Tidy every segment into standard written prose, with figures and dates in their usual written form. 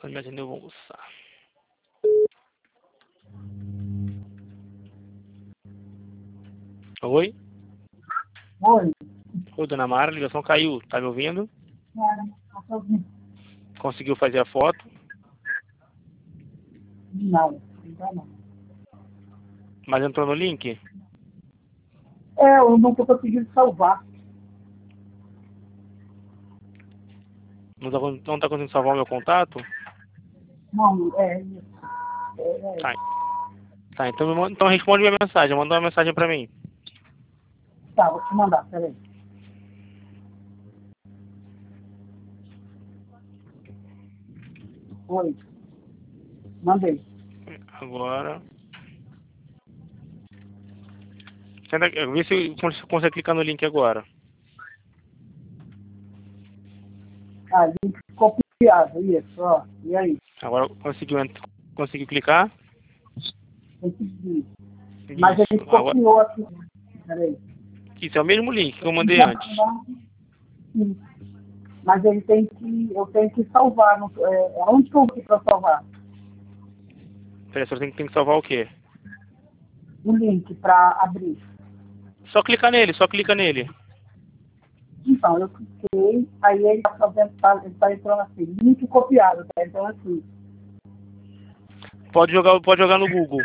Quando me atender, eu vou almoçar. Oi? Oi. Oi, dona Mara, a ligação caiu. Tá me ouvindo? Conseguiu fazer a foto? Não, ainda não. Mas entrou no link? Eu não estou conseguindo salvar. Não tá conseguindo salvar o meu contato? Não, Tá. Tá, então responde minha mensagem. Manda uma mensagem pra mim. Tá, vou te mandar, peraí. Oi. Mandei. Agora. Vê se você consegue clicar no link agora. Link copiado, isso, ó. E aí? Agora conseguiu clicar? Consegui. Mas ele Isso. Agora, copiou aqui. Peraí. isso é o mesmo link que eu mandei antes. Sim. Mas eu tenho que salvar. Onde que eu vou para salvar? Peraí, você tem que salvar o quê? O link para abrir. Só clica nele, só clica nele. Então, eu cliquei, aí ele está fazendo, ele tá entrando assim, link copiado, tá entrando assim. Pode jogar no Google.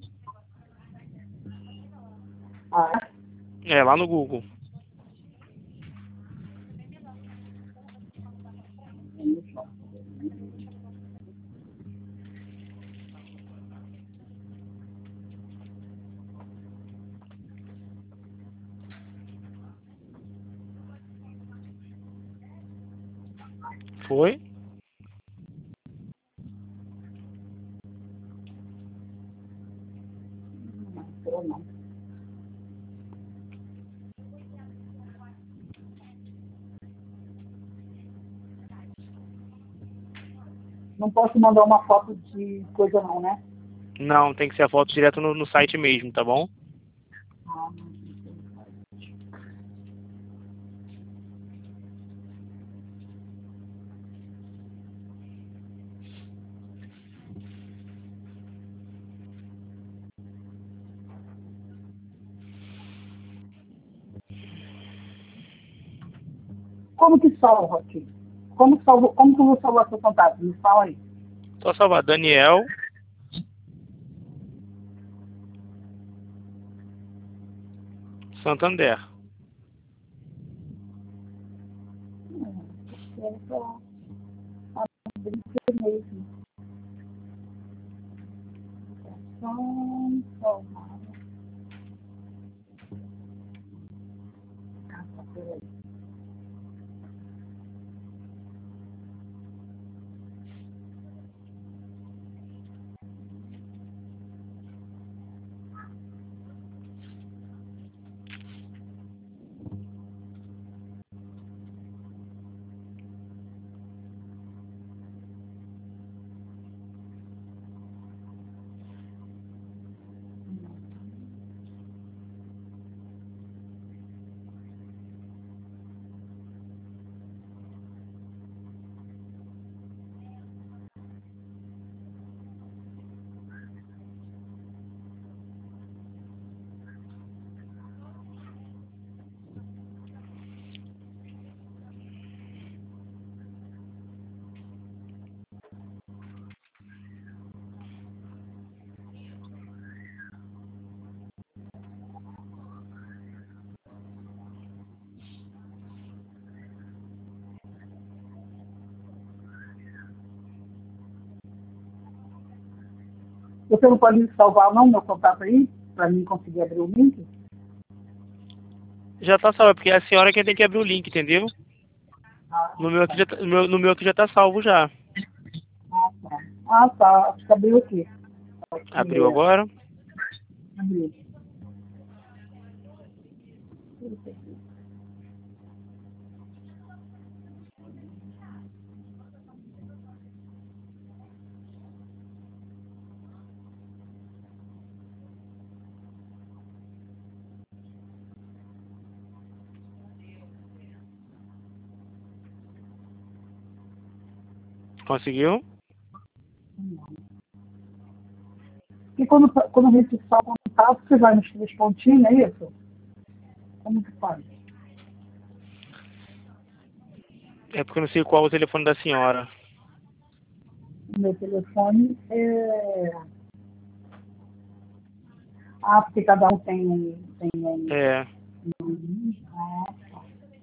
É, lá no Google. Foi? Não posso mandar uma foto de coisa não, né? Não, tem que ser a foto direto no site mesmo, tá bom? Como que salva aqui? Como que eu vou salvar seu contato? Me fala aí. Só salvar Daniel. Santander. Você não pode salvar não meu contato aí? Para mim conseguir abrir o link? Já tá salvo, porque é a senhora que tem que abrir o link, entendeu? No meu aqui já tá salvo já. Tá. Acho que abriu aqui. Abriu agora? Abriu. Conseguiu? E quando a gente salva um contato, você vai nos 3 pontinhos, não é isso? Como que faz? É porque eu não sei qual é o telefone da senhora. O meu telefone é... Ah, porque cada um tem É. Ah, tá.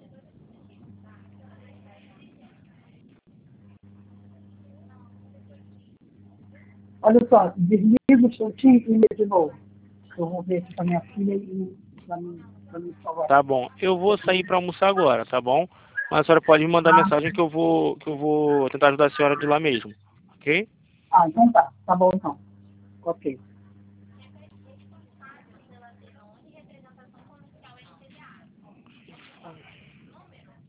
Olha só, desliga o soltinho e liga de novo. Eu vou ver aqui com a minha filha e pra mim salvar. Tá bom. Eu vou sair para almoçar agora, tá bom? Mas a senhora pode me mandar mensagem que eu vou tentar ajudar a senhora de lá mesmo, ok? Então tá. Tá bom então. Ok.